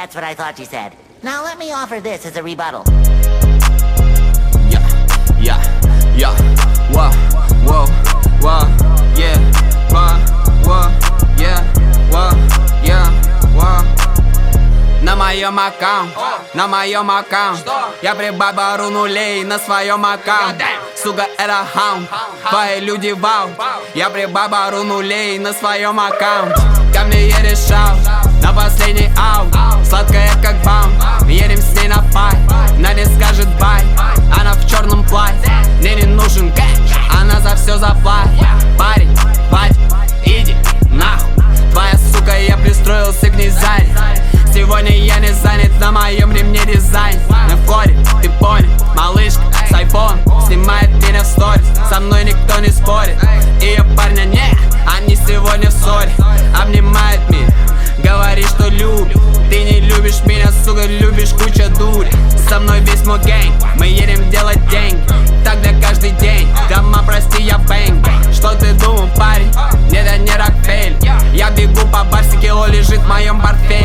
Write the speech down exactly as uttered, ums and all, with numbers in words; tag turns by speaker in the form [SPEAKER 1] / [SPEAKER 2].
[SPEAKER 1] That's what I thought you said. Now let me offer this as a rebuttal.
[SPEAKER 2] Yeah, yeah, yeah, whoa, whoa, whoa, yeah, whoa, whoa, yeah, whoa, yeah, whoa. На моем аккаунт, на моем аккаунт я прибавил нулей на своем аккаунт. Сука, это хаунд, твои люди вау. Я прибавил нулей на своем аккаунт. Ко мне едет шаут, на последний аут. Сладкая как бам, едем с ней на файт. Надя скажет бай, она в черном платье. Мне не нужен кэш, она за все заплатит. Парень, хватит, иди нахуй. Твоя сука, я пристроился к ней сзади. Сегодня я не занят, на моем ремне дизайн. На входе, ты понял, малышка с айфон снимает меня в сторис. Со мной никто не спорит, ее парня нет, они сегодня в ссоре. Обнимает меня, говорит, что любит. Ты не любишь меня, сука, любишь куча дури. Со мной весь мой гэнг, мы едем делать деньги. Тогда каждый день, дома, прости, я бэнг. Что ты думал, парень? Нет, я не Рокфеллер. Я бегу по барсе, кило лежит в моем портфеле.